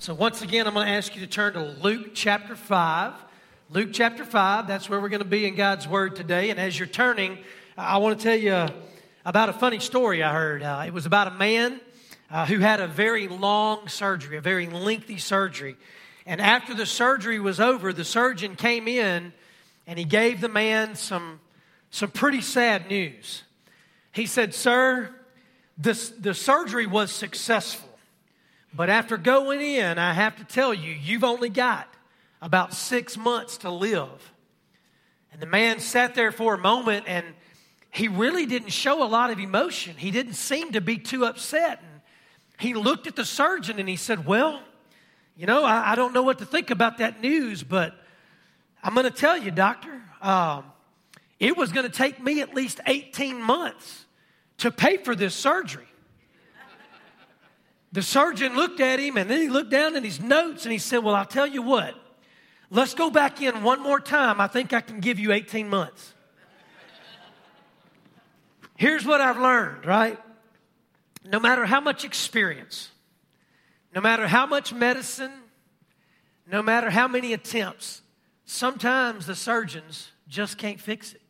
So once again, I'm going to ask you to turn to Luke chapter 5. Luke chapter 5, that's where we're going to be in God's Word today. And as you're turning, I want to tell you about a funny story I heard. It was about a man who had a very long surgery, a very lengthy surgery. And after the surgery was over, the surgeon came in and he gave the man some pretty sad news. He said, "Sir, the surgery was successful. But after going in, I have to tell you, you've only got about 6 months to live." And the man sat there for a moment, and he really didn't show a lot of emotion. He didn't seem to be too upset. And he looked at the surgeon, and he said, "Well, you know, I don't know what to think about that news, but I'm going to tell you, doctor, it was going to take me at least 18 months to pay for this surgery." The surgeon looked at him, and then he looked down at his notes, and he said, "Well, I'll tell you what. Let's go back in one more time. I think I can give you 18 months. Here's what I've learned, right? No matter how much experience, no matter how much medicine, no matter how many attempts, sometimes the surgeons just can't fix it.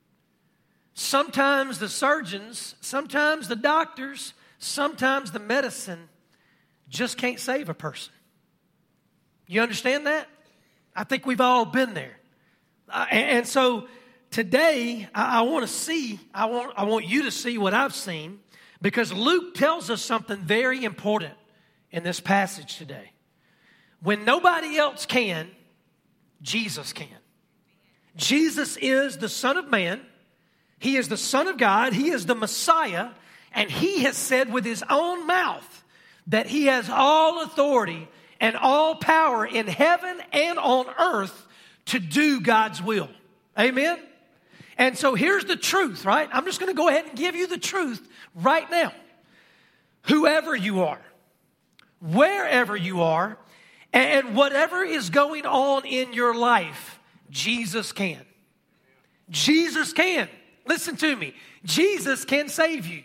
Sometimes the surgeons, sometimes the doctors, sometimes the medicine just can't save a person." You understand that? I think we've all been there. And so today, I want you to see what I've seen, because Luke tells us something very important in this passage today. When nobody else can, Jesus can. Jesus is the Son of Man. He is the Son of God. He is the Messiah. And He has said with His own mouth that He has all authority and all power in heaven and on earth to do God's will. Amen? And so here's the truth, right? I'm just going to go ahead and give you the truth right now. Whoever you are, wherever you are, and whatever is going on in your life, Jesus can. Jesus can. Listen to me. Jesus can save you.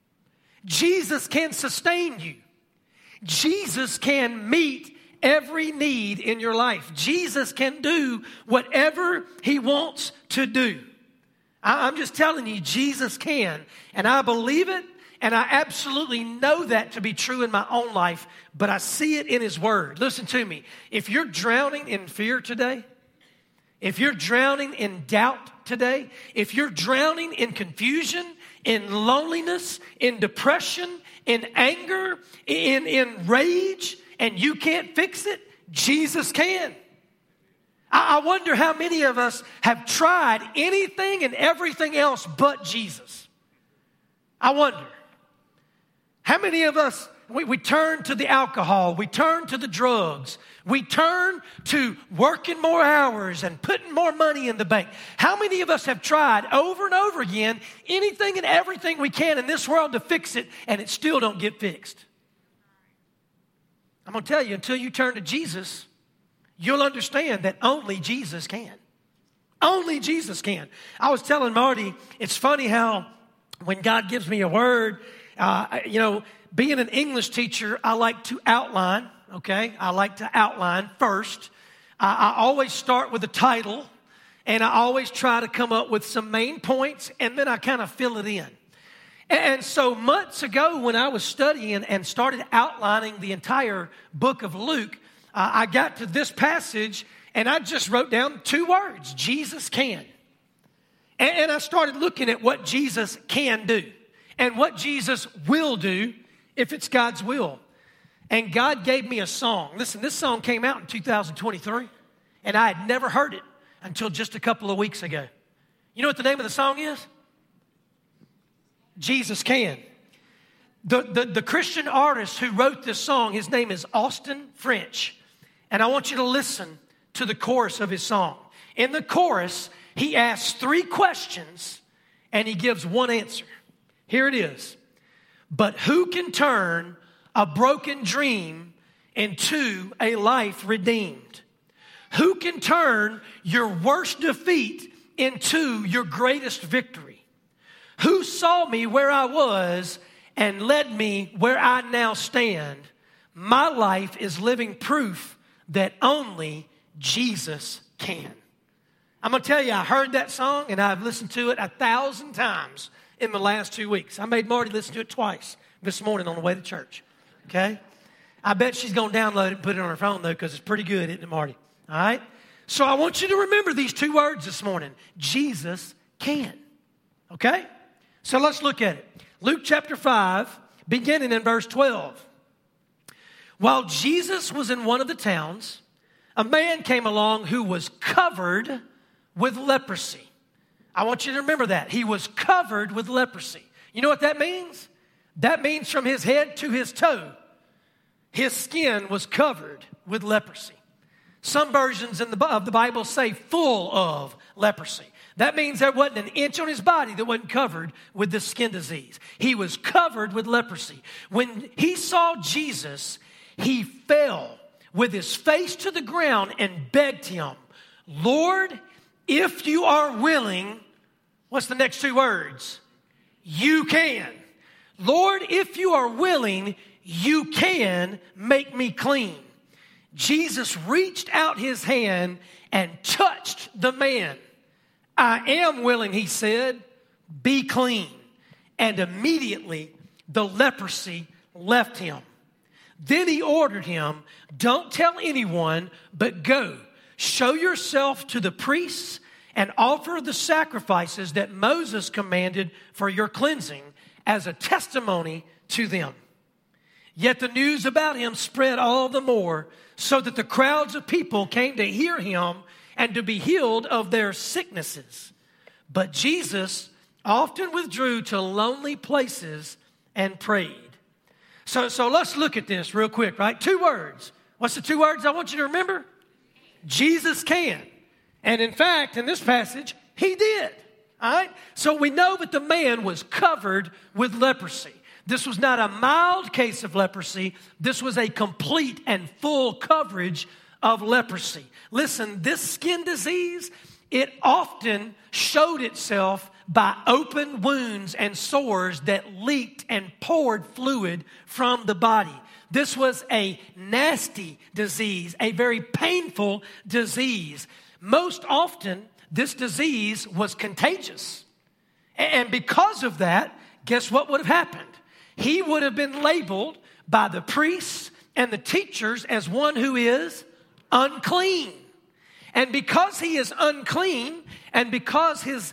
Jesus can sustain you. Jesus can meet every need in your life. Jesus can do whatever He wants to do. I'm just telling you, Jesus can. And I believe it, and I absolutely know that to be true in my own life, but I see it in His Word. Listen to me. If you're drowning in fear today, if you're drowning in doubt today, if you're drowning in confusion, in loneliness, in depression, in anger, in rage, and you can't fix it, Jesus can. I wonder how many of us have tried anything and everything else but Jesus. I wonder. How many of us, we turn to the alcohol, we turn to the drugs, we turn to working more hours and putting more money in the bank. How many of us have tried over and over again anything and everything we can in this world to fix it, and it still don't get fixed? I'm going to tell you, until you turn to Jesus, you'll understand that only Jesus can. Only Jesus can. I was telling Marty, it's funny how when God gives me a word, being an English teacher, I like to outline, okay? I like to outline first. I always start with the title, and I always try to come up with some main points, and then I kind of fill it in. And so months ago when I was studying and started outlining the entire book of Luke, I got to this passage, and I just wrote down 2 words: Jesus can. And I started looking at what Jesus can do and what Jesus will do if it's God's will. And God gave me a song. Listen, this song came out in 2023, and I had never heard it until just a couple of weeks ago. You know what the name of the song is? Jesus Can. The Christian artist who wrote this song, his name is Austin French. And I want you to listen to the chorus of his song. In the chorus, he asks 3 questions, and he gives 1 answer. Here it is. But who can turn a broken dream into a life redeemed? Who can turn your worst defeat into your greatest victory? Who saw me where I was and led me where I now stand My life is living proof that only Jesus can. I'm going to tell you, I heard that song and I've listened to it 1,000 times in the last 2 weeks. I made Marty listen to it twice this morning on the way to church. Okay? I bet she's going to download it and put it on her phone, though, because it's pretty good, isn't it, Marty? All right? So I want you to remember these 2 words this morning. Jesus can. Okay? So let's look at it. Luke chapter 5, beginning in verse 12. While Jesus was in one of the towns, a man came along who was covered with leprosy. I want you to remember that. He was covered with leprosy. You know what that means? That means from his head to his toe, his skin was covered with leprosy. Some versions of the Bible say full of leprosy. That means there wasn't an inch on his body that wasn't covered with this skin disease. He was covered with leprosy. When he saw Jesus, he fell with his face to the ground and begged him, Lord, if you are willing, what's the next 2 words? You can. Lord, if you are willing, you can make me clean. Jesus reached out his hand and touched the man. I am willing, he said, be clean. And immediately the leprosy left him. Then he ordered him, don't tell anyone, but go, show yourself to the priests and offer the sacrifices that Moses commanded for your cleansing as a testimony to them. Yet the news about him spread all the more, so that the crowds of people came to hear him and to be healed of their sicknesses. But Jesus often withdrew to lonely places and prayed. So let's look at this real quick, right? 2 words. What's the 2 words I want you to remember? Jesus can. And in fact, in this passage, he did. All right? So we know that the man was covered with leprosy. This was not a mild case of leprosy. This was a complete and full coverage of leprosy. Listen, this skin disease, it often showed itself by open wounds and sores that leaked and poured fluid from the body. This was a nasty disease, a very painful disease. Most often, this disease was contagious. And because of that, guess what would have happened? He would have been labeled by the priests and the teachers as one who is unclean. And because he is unclean and because his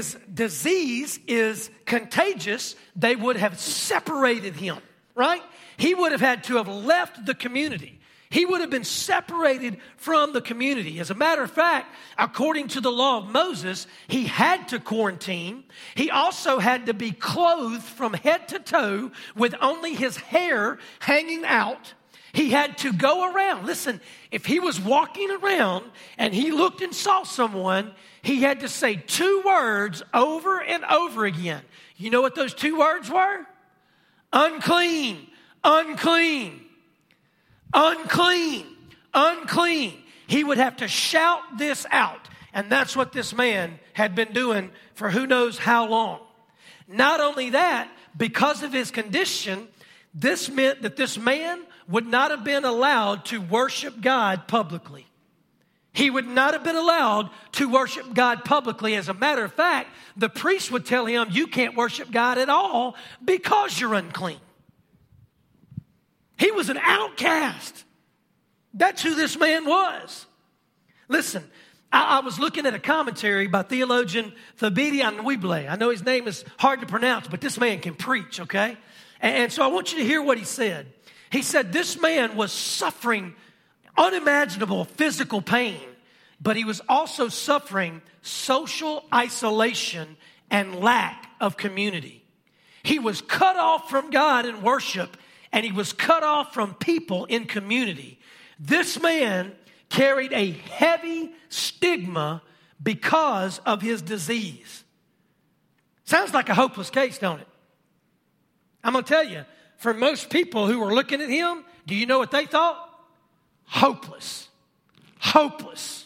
disease is contagious, they would have separated him, right? He would have had to have left the community. He would have been separated from the community. As a matter of fact, according to the law of Moses, he had to quarantine. He also had to be clothed from head to toe with only his hair hanging out. He had to go around. Listen, if he was walking around and he looked and saw someone, he had to say 2 words over and over again. You know what those 2 words were? Unclean, unclean. Unclean, unclean. He would have to shout this out. And that's what this man had been doing for who knows how long. Not only that, because of his condition, this meant that this man would not have been allowed to worship God publicly. He would not have been allowed to worship God publicly. As a matter of fact, the priest would tell him, you can't worship God at all because you're unclean. He was an outcast. That's who this man was. Listen, I was looking at a commentary by theologian Thabiti Anyabwile. I know his name is hard to pronounce, but this man can preach, okay? And so I want you to hear what he said. He said this man was suffering unimaginable physical pain, but he was also suffering social isolation and lack of community. He was cut off from God in worship, and he was cut off from people in community. This man carried a heavy stigma because of his disease. Sounds like a hopeless case, don't it? I'm going to tell you, for most people who were looking at him, do you know what they thought? Hopeless. Hopeless.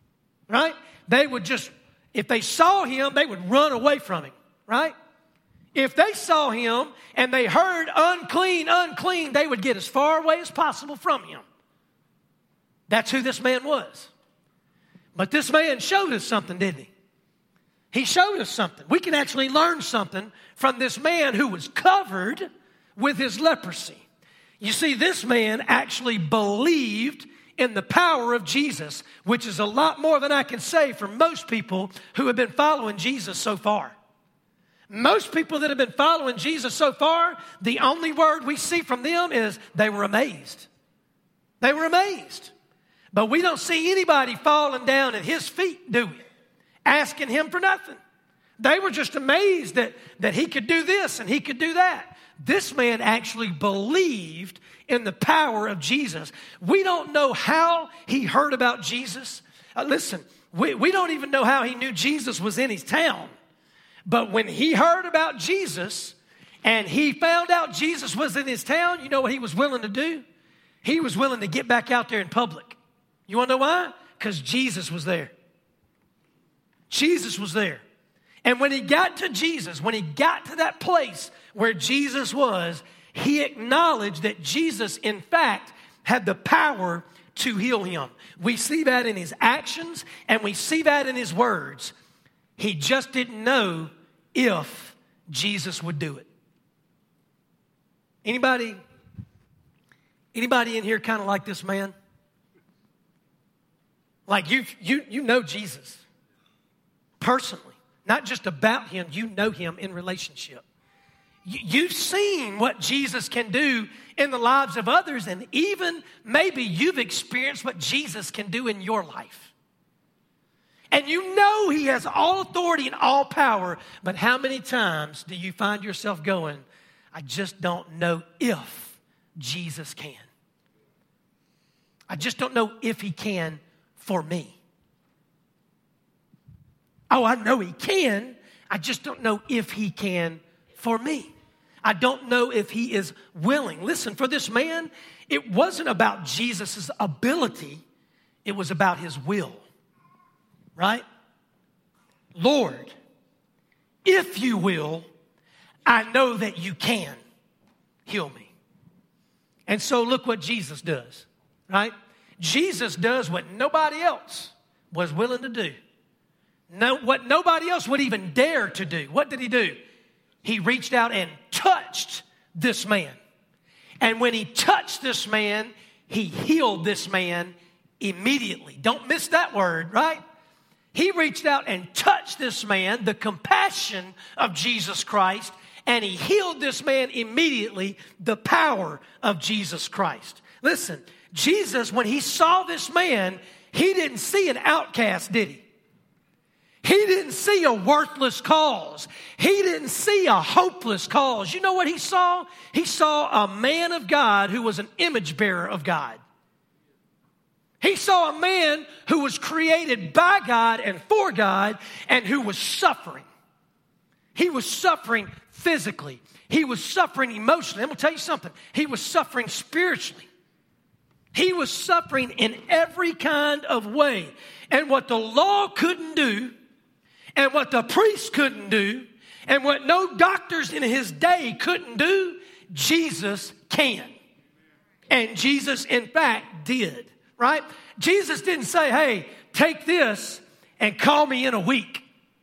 Right? They would just, if they saw him, they would run away from him. Right? If they saw him and they heard unclean, unclean, they would get as far away as possible from him. That's who this man was. But this man showed us something, didn't he? He showed us something. We can actually learn something from this man who was covered with his leprosy. You see, this man actually believed in the power of Jesus, which is a lot more than I can say for most people who have been following Jesus so far. Most people that have been following Jesus so far, the only word we see from them is they were amazed. They were amazed. But we don't see anybody falling down at his feet, do we? Asking him for nothing. They were just amazed that he could do this and he could do that. This man actually believed in the power of Jesus. We don't know how he heard about Jesus. Listen, we don't even know how he knew Jesus was in his town. But when he heard about Jesus and he found out Jesus was in his town, you know what he was willing to do? He was willing to get back out there in public. You want to know why? Because Jesus was there. Jesus was there. And when he got to Jesus, when he got to that place where Jesus was, he acknowledged that Jesus, in fact, had the power to heal him. We see that in his actions and we see that in his words. He just didn't know if Jesus would do it. Anybody in here kind of like this man? Like you know Jesus personally. Not just about him, you know him in relationship. You've seen what Jesus can do in the lives of others, and even maybe you've experienced what Jesus can do in your life. And you know he has all authority and all power, but how many times do you find yourself going, I just don't know if Jesus can. I just don't know if he can for me. Oh, I know he can. I just don't know if he can for me. I don't know if he is willing. Listen, for this man, it wasn't about Jesus' ability. It was about his will. Right? Lord, if you will, I know that you can heal me. And so look what Jesus does. Right? Jesus does what nobody else was willing to do. No, what nobody else would even dare to do. What did he do? He reached out and touched this man. And when he touched this man, he healed this man immediately. Don't miss that word, right? He reached out and touched this man, the compassion of Jesus Christ, and he healed this man immediately, the power of Jesus Christ. Listen, Jesus, when he saw this man, he didn't see an outcast, did he? He didn't see a worthless cause. He didn't see a hopeless cause. You know what he saw? He saw a man of God who was an image bearer of God. He saw a man who was created by God and for God and who was suffering. He was suffering physically. He was suffering emotionally. I'm going to tell you something. He was suffering spiritually. He was suffering in every kind of way. And what the law couldn't do, and what the priest couldn't do, and what no doctors in his day couldn't do, Jesus can. And Jesus, in fact, did. Right? Jesus didn't say, hey, take this and call me in a week.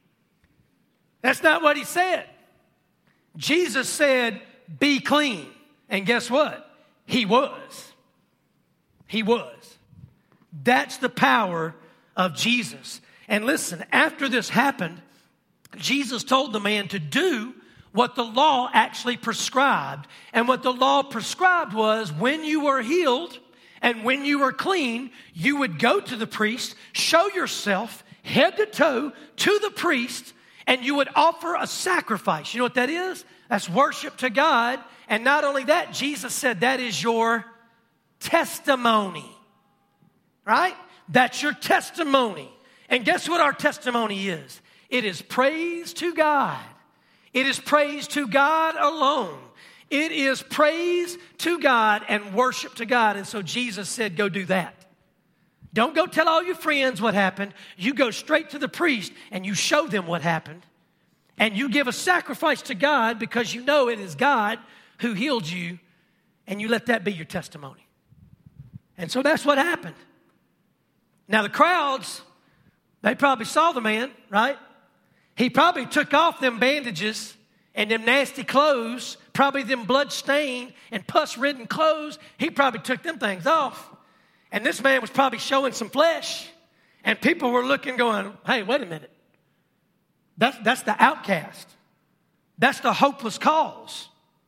That's not what he said. Jesus said, be clean. And guess what? He was. He was. That's the power of Jesus. And listen, after this happened, Jesus told the man to do what the law actually prescribed. And what the law prescribed was when you were healed and when you were clean, you would go to the priest, show yourself head to toe to the priest, and you would offer a sacrifice. You know what that is? That's worship to God. And not only that, Jesus said that is your testimony. Right? That's your testimony. And guess what our testimony is? It is praise to God. It is praise to God alone. It is praise to God and worship to God. And so Jesus said, go do that. Don't go tell all your friends what happened. You go straight to the priest and you show them what happened. and you give a sacrifice to God because you know it is God who healed you, and you let that be your testimony. And so that's what happened. Now the crowds, they probably saw the man, right? He probably took off them bandages and them nasty clothes, probably them blood-stained and pus-ridden clothes. He probably took them things off. And this man was probably showing some flesh. And people were looking going, hey, wait a minute. That's the outcast. That's the hopeless cause.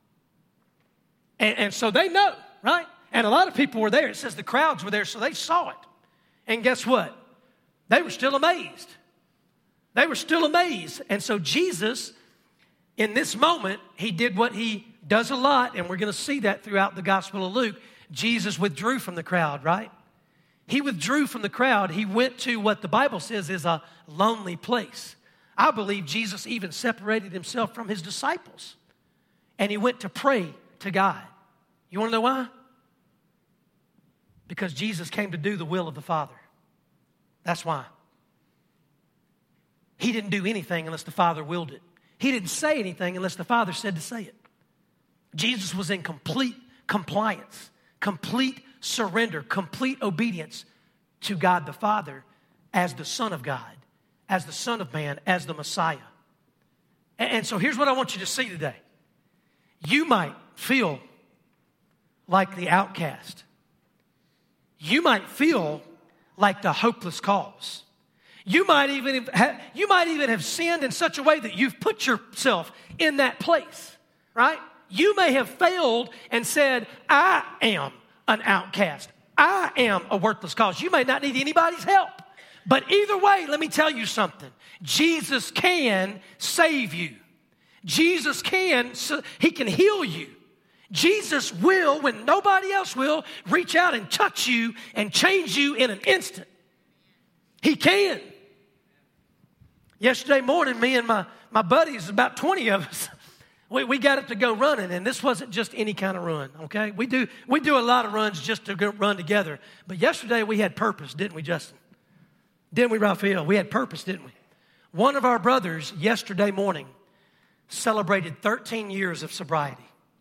And so they know, right? And a lot of people were there. It says the crowds were there, so they saw it. And guess what? They were still amazed. They were still amazed. And so Jesus, in this moment, he did what he does a lot, and we're going to see that throughout the Gospel of Luke. Jesus withdrew from the crowd, right? He withdrew from the crowd. He went to what the Bible says is a lonely place. I believe Jesus even separated himself from his disciples, and he went to pray to God. You want to know why? Because Jesus came to do the will of the Father. That's why. He didn't do anything unless the Father willed it. He didn't say anything unless the Father said to say it. Jesus was in complete compliance, complete surrender, complete obedience to God the Father as the Son of God, as the Son of Man, as the Messiah. And so here's what I want you to see today. You might feel like the outcast. You might feel like the hopeless cause. You might even have sinned in such a way that you've put yourself in that place, right? You may have failed and said, I am an outcast. I am a worthless cause. You may not need anybody's help. But either way, let me tell you something. Jesus can save you. Jesus can, he can heal you. Jesus will, when nobody else will, reach out and touch you and change you in an instant. He can. Yesterday morning, me and my buddies, about 20 of us, we got up to go running, and this wasn't just any kind of run, okay? We do a lot of runs just to go run together. But yesterday we had purpose, didn't we, Justin? Didn't we, Raphael? We had purpose, didn't we? One of our brothers yesterday morning celebrated 13 years of sobriety.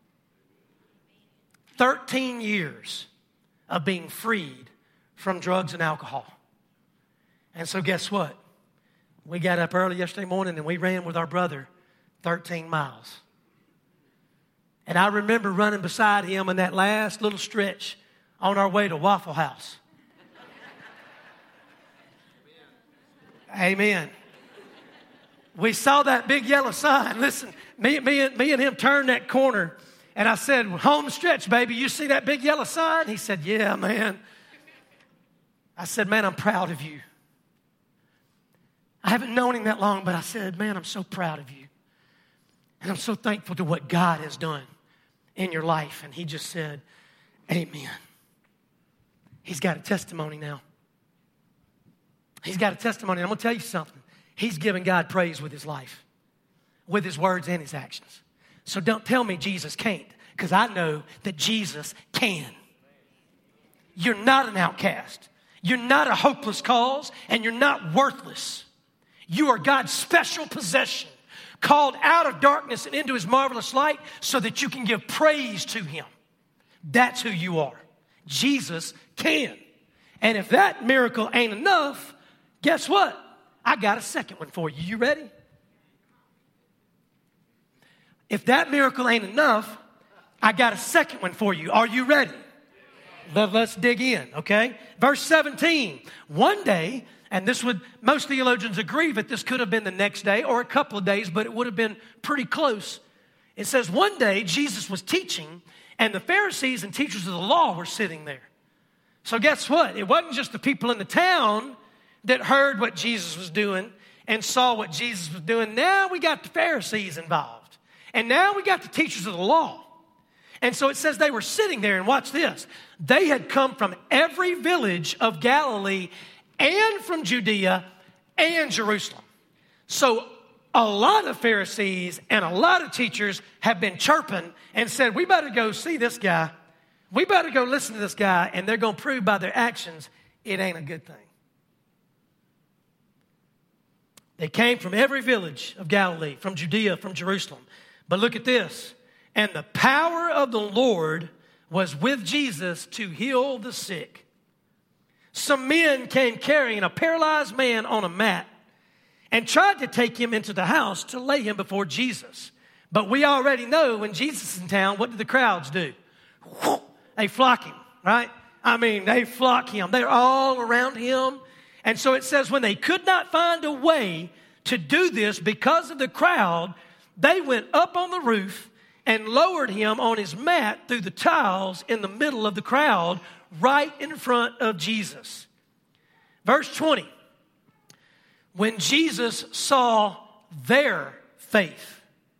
13 years of being freed from drugs and alcohol. And so guess what? We got up early yesterday morning and we ran with our brother 13 miles. And I remember running beside him in that last little stretch on our way to Waffle House. Amen. We saw that big yellow sign. Listen, me and him turned that corner, and I said, home stretch, baby. You see that big yellow sign? He said, yeah, man. I said, man, I'm proud of you. I haven't known him that long, but I said, man, I'm so proud of you. And I'm so thankful to what God has done in your life. And he just said, amen. He's got a testimony now. He's got a testimony. I'm going to tell you something. He's giving God praise with his life, with his words and his actions. So don't tell me Jesus can't, because I know that Jesus can. You're not an outcast. You're not a hopeless cause, and you're not worthless. You are God's special possession, called out of darkness and into his marvelous light so that you can give praise to him. That's who you are. Jesus can. And if that miracle ain't enough, guess what? I got a second one for you. You ready? If that miracle ain't enough, I got a second one for you. Are you ready? Let's dig in, okay? Verse 17. One day, and most theologians agree that this could have been the next day or a couple of days, but it would have been pretty close. It says one day Jesus was teaching, and the Pharisees and teachers of the law were sitting there. So guess what? It wasn't just the people in the town that heard what Jesus was doing and saw what Jesus was doing. Now we got the Pharisees involved. And now we got the teachers of the law. And so it says they were sitting there, and watch this. They had come from every village of Galilee and from Judea and Jerusalem. So a lot of Pharisees and a lot of teachers have been chirping and said, we better go see this guy. We better go listen to this guy, and they're going to prove by their actions it ain't a good thing. They came from every village of Galilee, from Judea, from Jerusalem. But look at this. And the power of the Lord was with Jesus to heal the sick. Some men came carrying a paralyzed man on a mat and tried to take him into the house to lay him before Jesus. But we already know when Jesus is in town, what do the crowds do? They flock him, right? I mean, they flock him. They're all around him. And so it says when they could not find a way to do this because of the crowd, they went up on the roof and lowered him on his mat through the tiles in the middle of the crowd, right in front of Jesus. Verse 20. When Jesus saw their faith.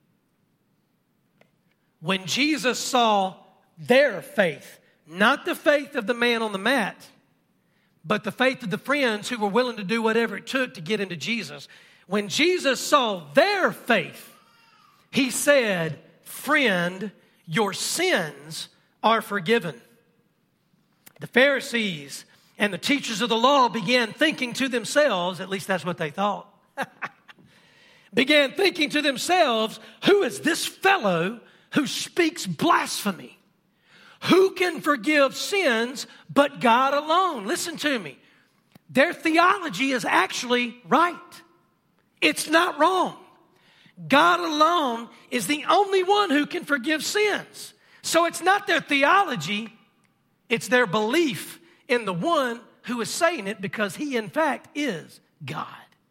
When Jesus saw their faith, not the faith of the man on the mat, but the faith of the friends who were willing to do whatever it took to get into Jesus. When Jesus saw their faith, he said, "Friend, your sins are forgiven." The Pharisees and the teachers of the law began thinking to themselves, at least that's what they thought, began thinking to themselves, who is this fellow who speaks blasphemy? Who can forgive sins but God alone? Listen to me. Their theology is actually right. It's not wrong. God alone is the only one who can forgive sins. So it's not their theology, it's their belief in the one who is saying it because he in fact is God.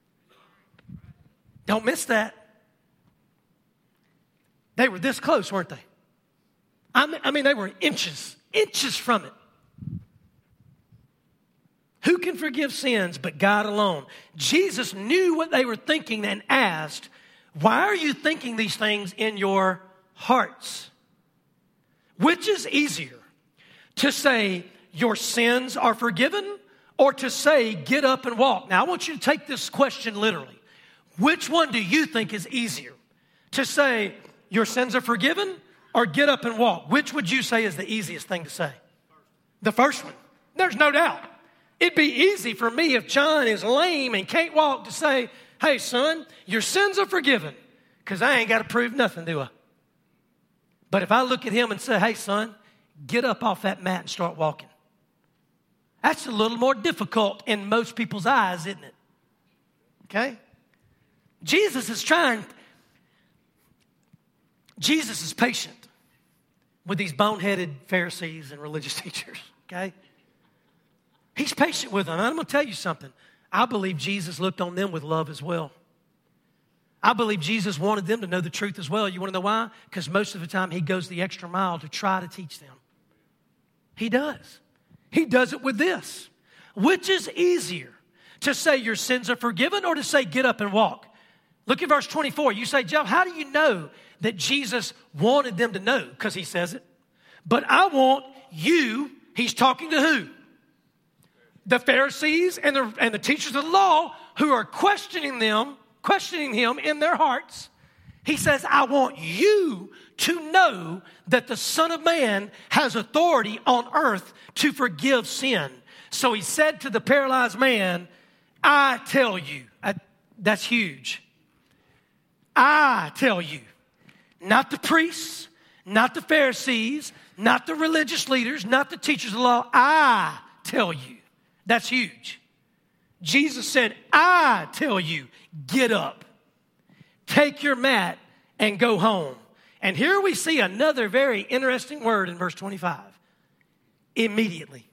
Don't miss that. They were this close, weren't they? I mean, they were inches from it. Who can forgive sins but God alone? Jesus knew what they were thinking and asked, why are you thinking these things in your hearts? Which is easier, to say your sins are forgiven or to say get up and walk? Now, I want you to take this question literally. Which one do you think is easier? To say your sins are forgiven or get up and walk? Which would you say is the easiest thing to say? The first one. There's no doubt. It'd be easy for me if John is lame and can't walk to say, hey, son, your sins are forgiven, because I ain't got to prove nothing, do I? But if I look at him and say, hey, son, get up off that mat and start walking. That's a little more difficult in most people's eyes, isn't it? Okay? Jesus is patient with these boneheaded Pharisees and religious teachers, okay? He's patient with them. And I'm going to tell you something. I believe Jesus looked on them with love as well. I believe Jesus wanted them to know the truth as well. You want to know why? Because most of the time he goes the extra mile to try to teach them. He does. He does it with this. Which is easier, to say your sins are forgiven or to say get up and walk? Look at verse 24. You say, Jeff, how do you know that Jesus wanted them to know? Because he says it. But I want you, he's talking to who? The Pharisees and the teachers of the law who are questioning him in their hearts. He says, I want you to know that the Son of Man has authority on earth to forgive sin. So he said to the paralyzed man, I tell you, that's huge. I tell you, not the priests, not the Pharisees, not the religious leaders, not the teachers of the law. I tell you. That's huge. Jesus said, I tell you, get up, take your mat, and go home. And here we see another very interesting word in verse 25. Immediately.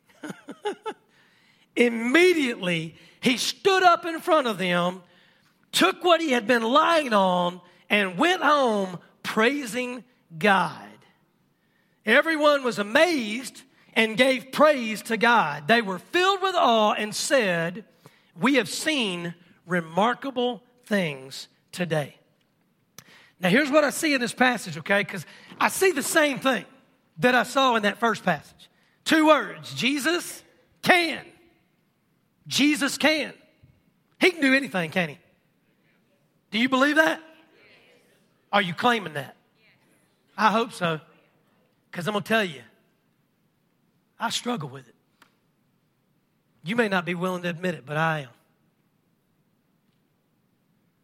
Immediately, he stood up in front of them, took what he had been lying on, and went home praising God. Everyone was amazed and gave praise to God. They were filled with awe and said, we have seen remarkable things today. Now, here's what I see in this passage, okay? Because I see the same thing that I saw in that first passage. Two words, Jesus can. Jesus can. He can do anything, can he? Do you believe that? Are you claiming that? I hope so. Because I'm going to tell you, I struggle with it. You may not be willing to admit it, but I am.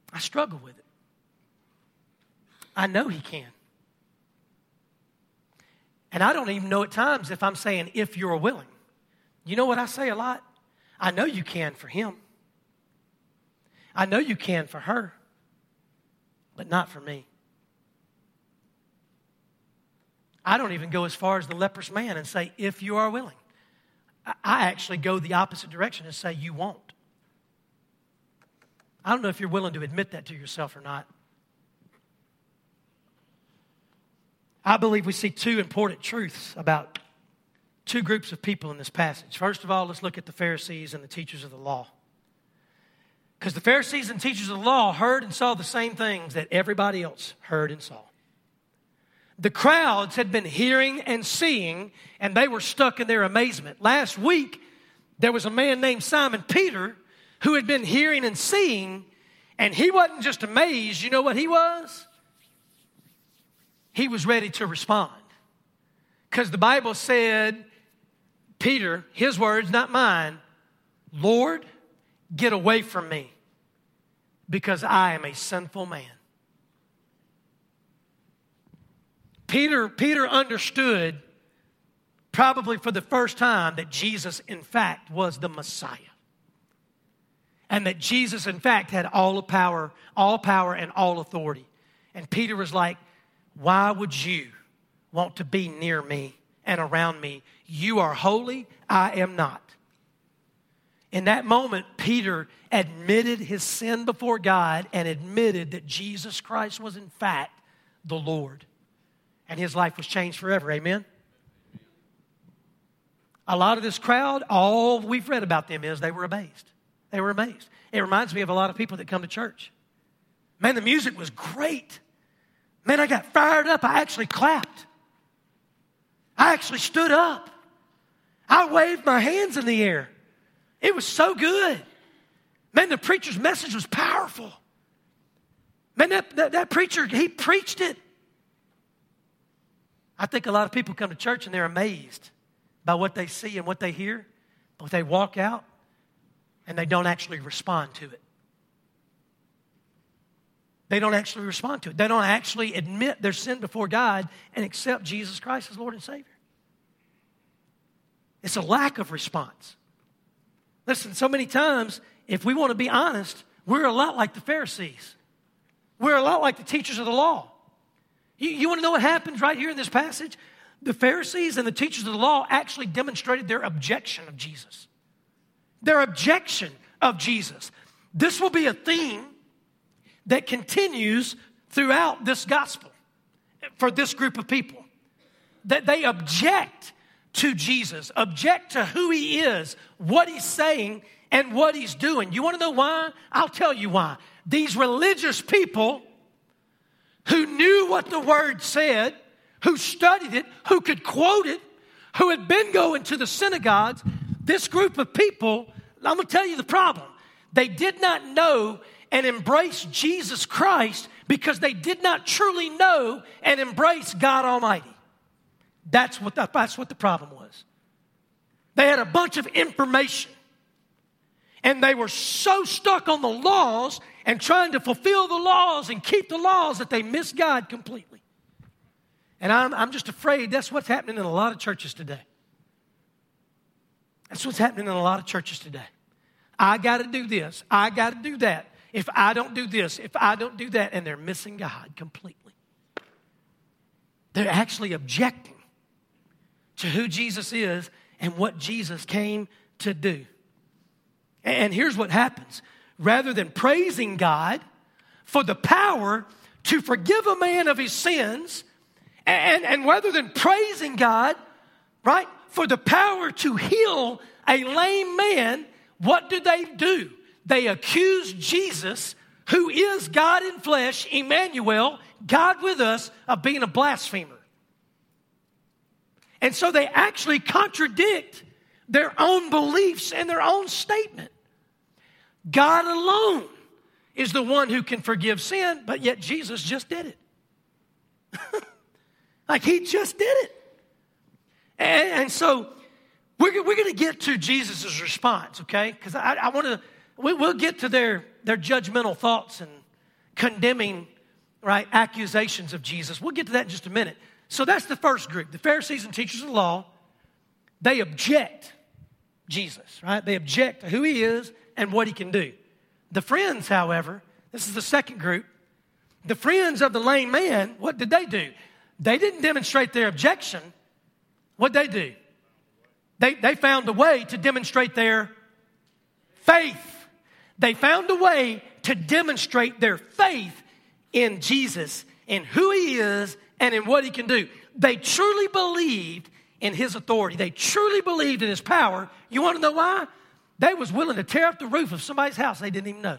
I struggle with it. I know He can. And I don't even know at times if I'm saying, if you're willing. You know what I say a lot? I know you can for him. I know you can for her, but not for me. I don't even go as far as the leprous man and say, if you are willing. I actually go the opposite direction and say, you won't. I don't know if you're willing to admit that to yourself or not. I believe we see two important truths about two groups of people in this passage. First of all, let's look at the Pharisees and the teachers of the law. Because the Pharisees and teachers of the law heard and saw the same things that everybody else heard and saw. The crowds had been hearing and seeing, and they were stuck in their amazement. Last week, there was a man named Simon Peter who had been hearing and seeing, and he wasn't just amazed. You know what he was? He was ready to respond. Because the Bible said, Peter, his words, not mine, Lord, get away from me, because I am a sinful man. Peter understood, probably for the first time, that Jesus, in fact, was the Messiah. And that Jesus, in fact, had all power and all authority. And Peter was like, why would you want to be near me and around me? You are holy, I am not. In that moment, Peter admitted his sin before God and admitted that Jesus Christ was, in fact, the Lord. And his life was changed forever. Amen? A lot of this crowd, all we've read about them is they were amazed. They were amazed. It reminds me of a lot of people that come to church. Man, the music was great. Man, I got fired up. I actually clapped. I actually stood up. I waved my hands in the air. It was so good. Man, the preacher's message was powerful. Man, that preacher, he preached it. I think a lot of people come to church and they're amazed by what they see and what they hear, but they walk out and they don't actually respond to it. They don't actually respond to it. They don't actually admit their sin before God and accept Jesus Christ as Lord and Savior. It's a lack of response. Listen, so many times, if we want to be honest, we're a lot like the Pharisees. We're a lot like the teachers of the law. You want to know what happens right here in this passage? The Pharisees and the teachers of the law actually demonstrated their objection of Jesus. Their objection of Jesus. This will be a theme that continues throughout this gospel for this group of people. That they object to Jesus, object to who he is, what he's saying, and what he's doing. You want to know why? I'll tell you why. These religious people who knew what the word said, who studied it, who could quote it, who had been going to the synagogues, this group of people, I'm going to tell you the problem. They did not know and embrace Jesus Christ because they did not truly know and embrace God Almighty. That's what the problem was. They had a bunch of information. And they were so stuck on the laws and trying to fulfill the laws and keep the laws that they missed God completely. And I'm just afraid that's what's happening in a lot of churches today. That's what's happening in a lot of churches today. I got to do this. I got to do that. If I don't do this, if I don't do that, and they're missing God completely. They're actually objecting to who Jesus is and what Jesus came to do. And here's what happens. Rather than praising God for the power to forgive a man of his sins, and rather than praising God, right, for the power to heal a lame man, what do? They accuse Jesus, who is God in flesh, Emmanuel, God with us, of being a blasphemer. And so they actually contradict their own beliefs and their own statement. God alone is the one who can forgive sin, but yet Jesus just did it. Like he just did it. And so we're going to get to Jesus' response, okay? Because I want to, we'll get to their judgmental thoughts condemning, right, accusations of Jesus. We'll get to that in just a minute. So that's the first group. The Pharisees and teachers of the law, they object Jesus, right? They object to who he is and what he can do. The friends, however, this is the second group. The friends of the lame man, what did they do? They didn't demonstrate their objection. What did they do? They found a way to demonstrate their faith. They found a way to demonstrate their faith in Jesus, in who he is, and in what he can do. They truly believed in his authority. They truly believed in his power. You want to know why? They was willing to tear up the roof of somebody's house they didn't even know.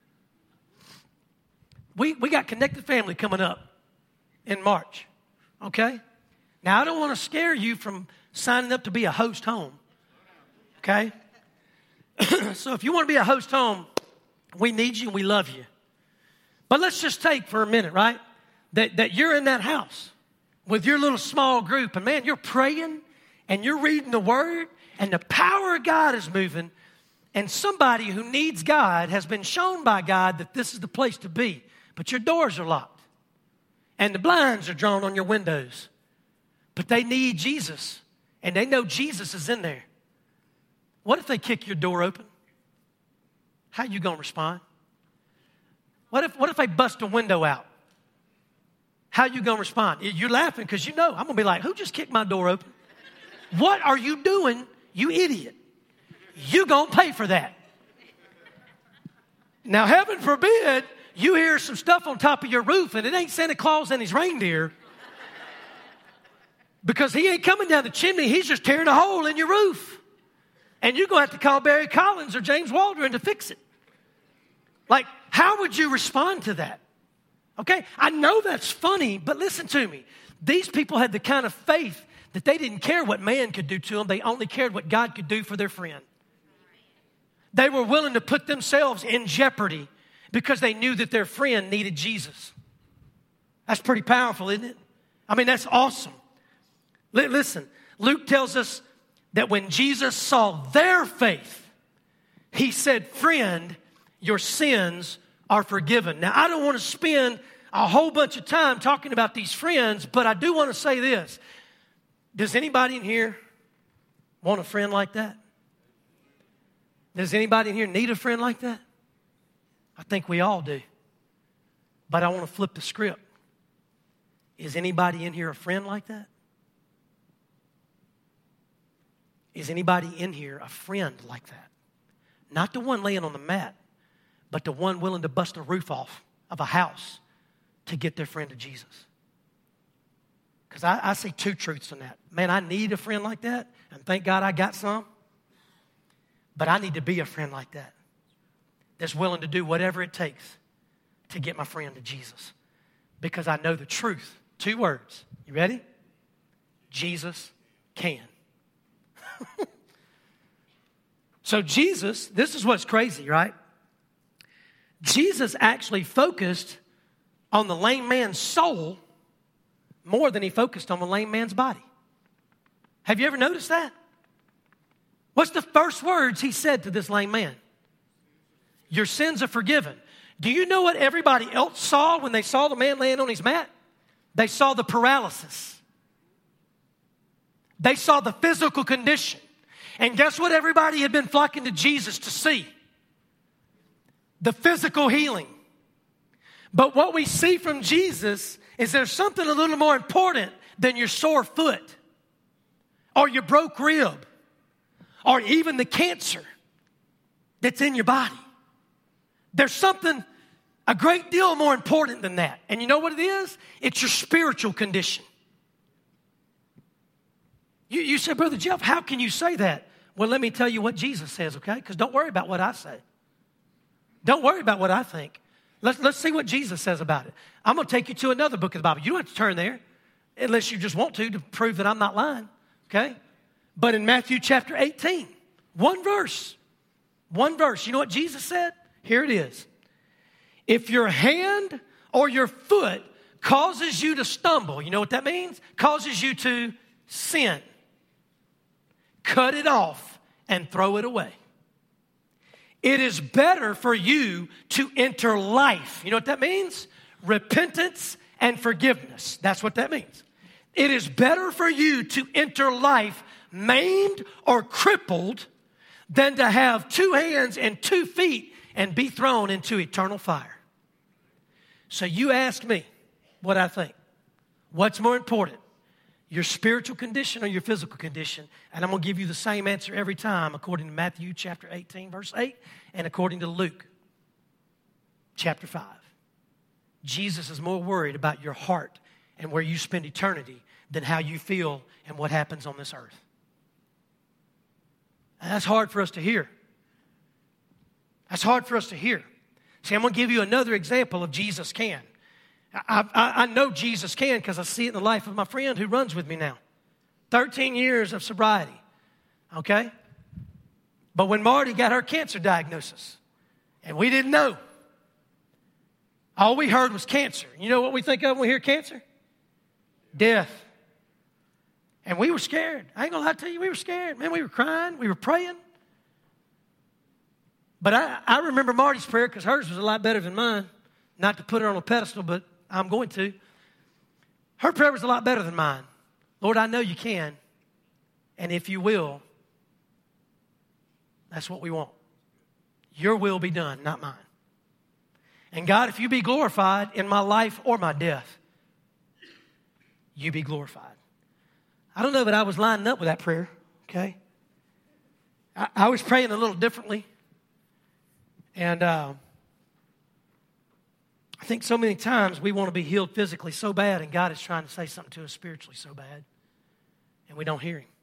We got Connected Family coming up in March, okay? Now, I don't want to scare you from signing up to be a host home, okay? So if you want to be a host home, we need you and we love you. But let's just take for a minute, right, that you're in that house with your little small group, and man, you're praying and you're reading the Word, and the power of God is moving, and somebody who needs God has been shown by God that this is the place to be. But your doors are locked, and the blinds are drawn on your windows. But they need Jesus, and they know Jesus is in there. What if they kick your door open? How you going to respond? What if they bust a window out? How you going to respond? You're laughing because you know I'm going to be like, who just kicked my door open? What are you doing, you idiot? You going to pay for that. Now, heaven forbid, you hear some stuff on top of your roof and it ain't Santa Claus and his reindeer. Because he ain't coming down the chimney, he's just tearing a hole in your roof. And you're going to have to call Barry Collins or James Waldron to fix it. Like, how would you respond to that? Okay, I know that's funny, but listen to me. These people had the kind of faith that they didn't care what man could do to them. They only cared what God could do for their friend. They were willing to put themselves in jeopardy because they knew that their friend needed Jesus. That's pretty powerful, isn't it? I mean, that's awesome. Listen, Luke tells us that when Jesus saw their faith, he said, friend, your sins are forgiven. Now, I don't want to spend a whole bunch of time talking about these friends, but I do want to say this. Does anybody in here want a friend like that? Does anybody in here need a friend like that? I think we all do. But I want to flip the script. Is anybody in here a friend like that? Is anybody in here a friend like that? Not the one laying on the mat, but the one willing to bust the roof off of a house to get their friend to Jesus. Because I see two truths in that. Man, I need a friend like that, and thank God I got some. But I need to be a friend like that, that's willing to do whatever it takes to get my friend to Jesus. Because I know the truth. 2 words. You ready? Jesus can. So Jesus, this is what's crazy, right? Jesus actually focused on the lame man's soul more than he focused on the lame man's body. Have you ever noticed that? What's the first words he said to this lame man? Your sins are forgiven. Do you know what everybody else saw when they saw the man laying on his mat? They saw the paralysis. They saw the physical condition. And guess what everybody had been flocking to Jesus to see? The physical healing. But what we see from Jesus is there's something a little more important than your sore foot or your broke rib or even the cancer that's in your body. There's something a great deal more important than that. And you know what it is? It's your spiritual condition. You say, Brother Jeff, how can you say that? Well, let me tell you what Jesus says, okay? Because don't worry about what I say. Don't worry about what I think. Let's see what Jesus says about it. I'm going to take you to another book of the Bible. You don't have to turn there unless you just want to prove that I'm not lying, okay? But in Matthew chapter 18, one verse. You know what Jesus said? Here it is. If your hand or your foot causes you to stumble, you know what that means? Causes you to sin. Cut it off and throw it away. It is better for you to enter life. You know what that means? Repentance and forgiveness. That's what that means. It is better for you to enter life maimed or crippled than to have 2 hands and 2 feet and be thrown into eternal fire. So you ask me what I think. What's more important? Your spiritual condition or your physical condition? And I'm going to give you the same answer every time according to Matthew chapter 18, verse 8, and according to Luke chapter 5. Jesus is more worried about your heart and where you spend eternity than how you feel and what happens on this earth. And that's hard for us to hear. That's hard for us to hear. See, I'm going to give you another example of Jesus can. I know Jesus can because I see it in the life of my friend who runs with me now. 13 years of sobriety, okay? But when Marty got her cancer diagnosis, and we didn't know, all we heard was cancer. You know what we think of when we hear cancer? Death. And we were scared. I ain't going to lie to you, we were scared. Man, we were crying. We were praying. But I remember Marty's prayer because hers was a lot better than mine. Not to put her on a pedestal, but I'm going to. Her prayer was a lot better than mine. Lord, I know you can. And if you will, that's what we want. Your will be done, not mine. And God, if you be glorified in my life or my death, you be glorified. I don't know, but I was lining up with that prayer, okay? I was praying a little differently. And I think so many times we want to be healed physically so bad, and God is trying to say something to us spiritually so bad, and we don't hear him.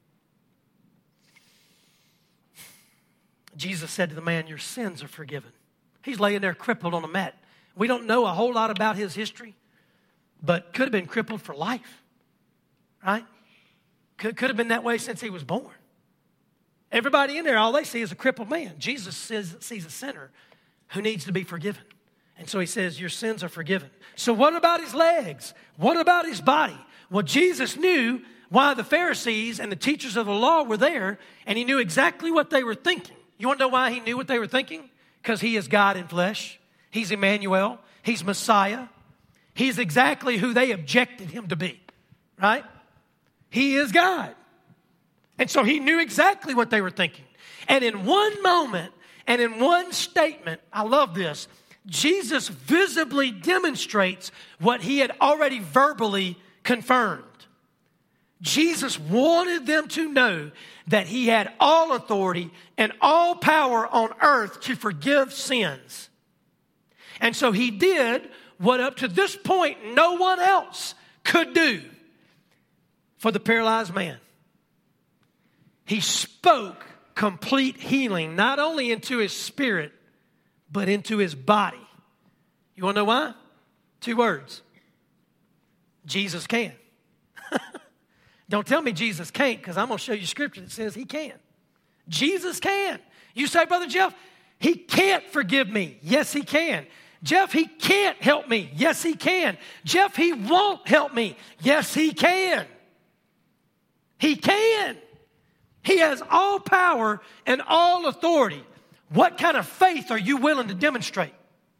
Jesus said to the man, your sins are forgiven. He's laying there crippled on a mat. We don't know a whole lot about his history, but could have been crippled for life, right? Could have been that way since he was born. Everybody in there, all they see is a crippled man. Jesus sees a sinner who needs to be forgiven. And so he says, your sins are forgiven. So what about his legs? What about his body? Well, Jesus knew why the Pharisees and the teachers of the law were there, and he knew exactly what they were thinking. You want to know why he knew what they were thinking? Because he is God in flesh. He's Emmanuel. He's Messiah. He's exactly who they objected him to be, right? He is God. And so he knew exactly what they were thinking. And in one moment and in one statement, I love this, Jesus visibly demonstrates what he had already verbally confirmed. Jesus wanted them to know that he had all authority and all power on earth to forgive sins. And so he did what up to this point no one else could do for the paralyzed man. He spoke complete healing, not only into his spirit, but into his body. You want to know why? 2 words. Jesus can. Don't tell me Jesus can't, because I'm going to show you scripture that says he can. Jesus can. You say, Brother Jeff, he can't forgive me. Yes, he can. Jeff, he can't help me. Yes, he can. Jeff, he won't help me. Yes, he can. He can. He has all power and all authority. What kind of faith are you willing to demonstrate?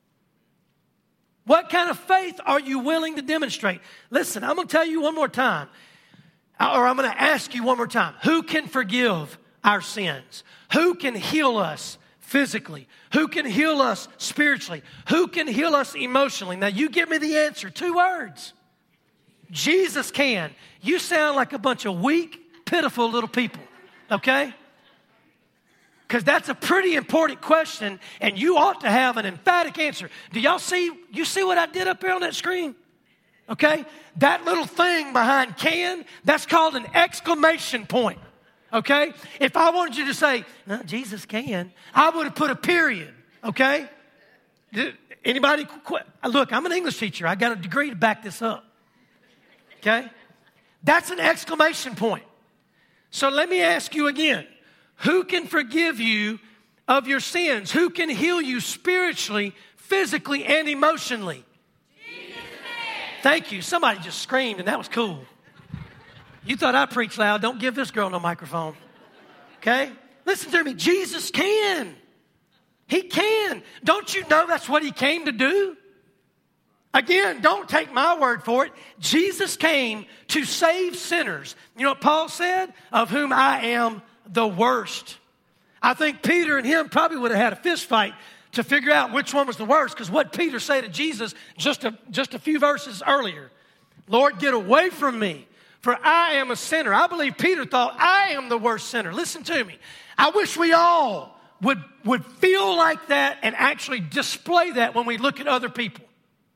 What kind of faith are you willing to demonstrate? Listen, I'm going to tell you one more time, or I'm going to ask you one more time. Who can forgive our sins? Who can heal us physically? Who can heal us spiritually? Who can heal us emotionally? Now, you give me the answer. 2 words. Jesus can. You sound like a bunch of weak, pitiful little people. Okay? Because that's a pretty important question, and you ought to have an emphatic answer. Do y'all see? You see what I did up here on that screen? Okay? That little thing behind can, that's called an exclamation point. Okay? If I wanted you to say, no, Jesus can, I would have put a period. Okay? Anybody? Look, I'm an English teacher. I got a degree to back this up. Okay? That's an exclamation point. So let me ask you again. Who can forgive you of your sins? Who can heal you spiritually, physically, and emotionally? Jesus. Thank you. Somebody just screamed, and that was cool. You thought I preached loud. Don't give this girl no microphone. Okay? Listen to me. Jesus can. He can. Don't you know that's what he came to do? Again, don't take my word for it. Jesus came to save sinners. You know what Paul said? Of whom I am the worst. I think Peter and him probably would have had a fist fight to figure out which one was the worst, because what Peter said to Jesus just a few verses earlier, Lord, get away from me, for I am a sinner. I believe Peter thought, I am the worst sinner. Listen to me. I wish we all would feel like that and actually display that when we look at other people.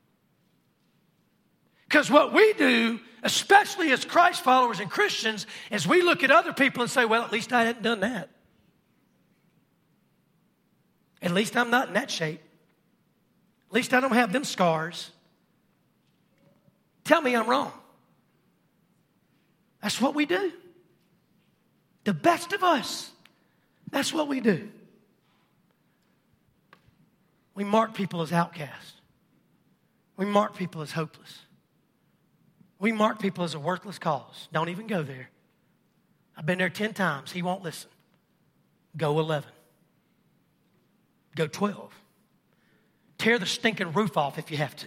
Because what we do, especially as Christ followers and Christians, is we look at other people and say, well, at least I hadn't done that. At least I'm not in that shape. At least I don't have them scars. Tell me I'm wrong. That's what we do. The best of us. That's what we do. We mark people as outcasts. We mark people as hopeless. We mark people as a worthless cause. Don't even go there. I've been there 10 times. He won't listen. Go 11. Go 12. Tear the stinking roof off if you have to.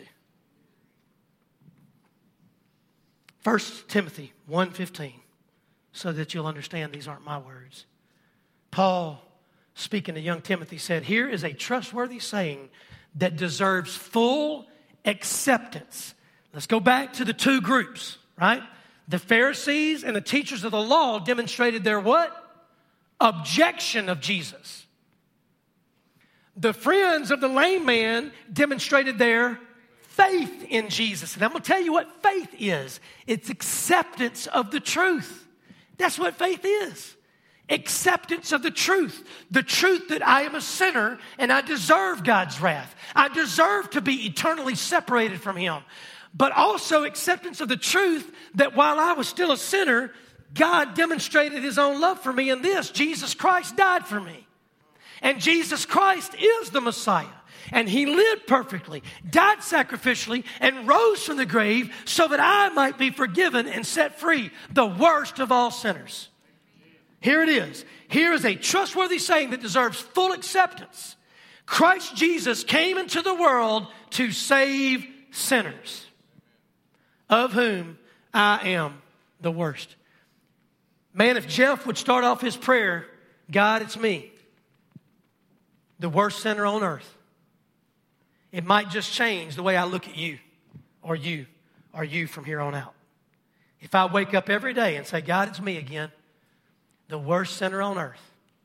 1 Timothy 1:15, so that you'll understand these aren't my words. Paul, speaking to young Timothy, said, here is a trustworthy saying that deserves full acceptance. Let's go back to the two groups, right? The Pharisees and the teachers of the law demonstrated their what? Objection of Jesus. The friends of the lame man demonstrated their faith in Jesus. And I'm going to tell you what faith is. It's acceptance of the truth. That's what faith is. Acceptance of the truth. The truth that I am a sinner and I deserve God's wrath. I deserve to be eternally separated from Him. But also acceptance of the truth that while I was still a sinner, God demonstrated His own love for me in this. Jesus Christ died for me. And Jesus Christ is the Messiah. And He lived perfectly, died sacrificially, and rose from the grave so that I might be forgiven and set free, the worst of all sinners. Here it is. Here is a trustworthy saying that deserves full acceptance. Christ Jesus came into the world to save sinners, of whom I am the worst. Man, if Jeff would start off his prayer, God, it's me, the worst sinner on earth, it might just change the way I look at you or you or you from here on out. If I wake up every day and say, God, it's me again, the worst sinner on earth,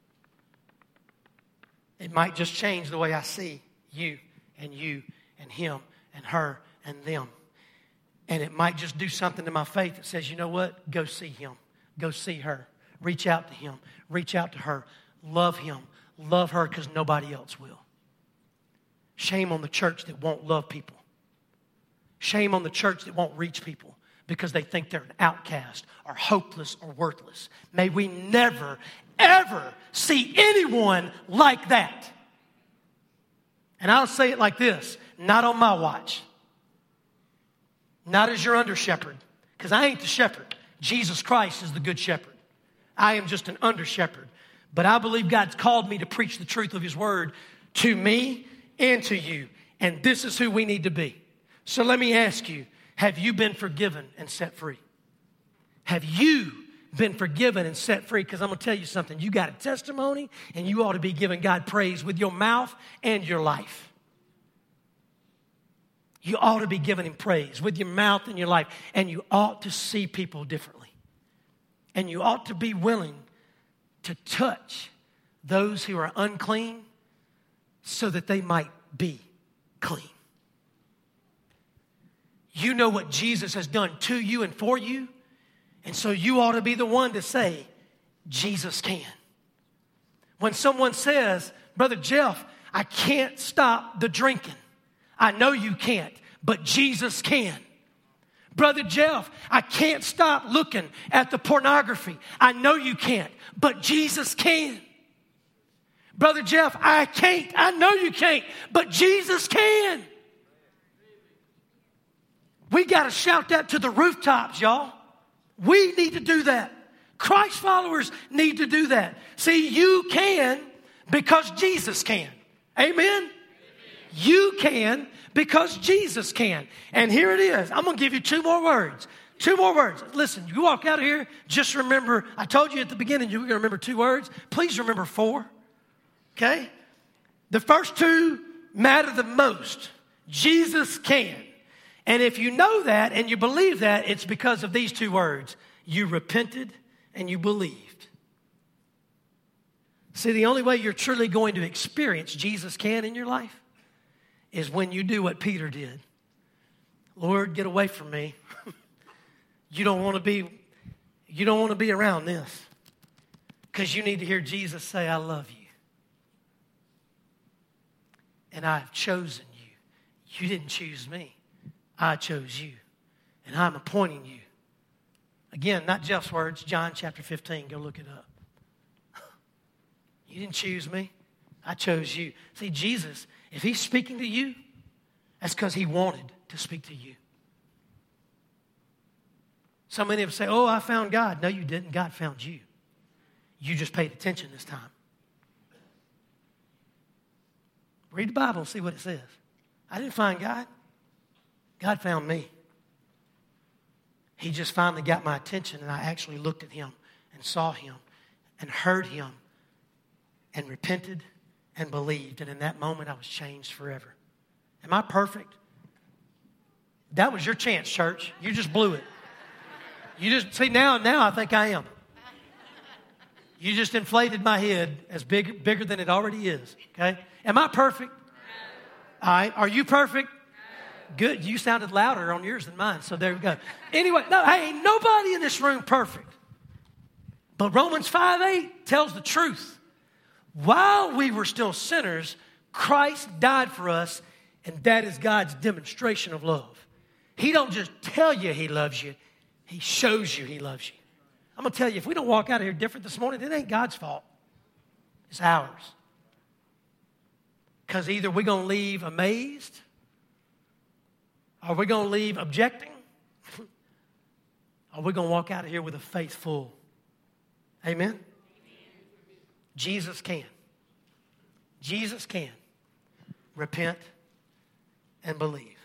it might just change the way I see you and him and her and them. And it might just do something to my faith that says, you know what? Go see him. Go see her. Reach out to him. Reach out to her. Love him. Love her because nobody else will. Shame on the church that won't love people. Shame on the church that won't reach people because they think they're an outcast or hopeless or worthless. May we never, ever see anyone like that. And I'll say it like this, not on my watch. Not as your under shepherd, because I ain't the shepherd. Jesus Christ is the good shepherd. I am just an under shepherd. But I believe God's called me to preach the truth of His word to me and to you. And this is who we need to be. So let me ask you, have you been forgiven and set free? Have you been forgiven and set free? Because I'm going to tell you something. You got a testimony and you ought to be giving God praise with your mouth and your life. You ought to be giving Him praise with your mouth and your life. And you ought to see people differently. And you ought to be willing to touch those who are unclean so that they might be clean. You know what Jesus has done to you and for you. And so you ought to be the one to say, Jesus can. When someone says, Brother Jeff, I can't stop the drinking. I know you can't, but Jesus can. Brother Jeff, I can't stop looking at the pornography. I know you can't, but Jesus can. Brother Jeff, I can't. I know you can't, but Jesus can. We got to shout that to the rooftops, y'all. We need to do that. Christ followers need to do that. See, you can because Jesus can. Amen? You can because Jesus can. And here it is. I'm going to give you 2 more words. 2 more words. Listen, you walk out of here, just remember, I told you at the beginning you were going to remember 2 words. Please remember 4. Okay? The first 2 matter the most. Jesus can. And if you know that and you believe that, it's because of these 2 words. You repented and you believed. See, the only way you're truly going to experience Jesus can in your life is when you do what Peter did. Lord, get away from me. You don't want to be around this. Because you need to hear Jesus say, I love you. And I've chosen you. You didn't choose me. I chose you. And I'm appointing you. Again, not Jeff's words, John chapter 15. Go look it up. You didn't choose me. I chose you. See, Jesus, if he's speaking to you, that's because he wanted to speak to you. So many of us say, oh, I found God. No, you didn't. God found you. You just paid attention this time. Read the Bible and see what it says. I didn't find God. God found me. He just finally got my attention, and I actually looked at him and saw him and heard him and repented and believed. And in that moment, I was changed forever. Am I perfect? That was your chance, church. You just blew it. You just, see, now I think I am. You just inflated my head as bigger than it already is, okay? Am I perfect? All right. Are you perfect? Good. You sounded louder on yours than mine, so there we go. Anyway, no, hey, ain't nobody in this room perfect. But Romans 5:8 tells the truth. While we were still sinners, Christ died for us, and that is God's demonstration of love. He don't just tell you he loves you. He shows you he loves you. I'm going to tell you, if we don't walk out of here different this morning, it ain't God's fault. It's ours. Because either we're going to leave amazed, or we're going to leave objecting, or we're going to walk out of here with a faith full. Amen? Jesus can. Jesus can. Repent and believe.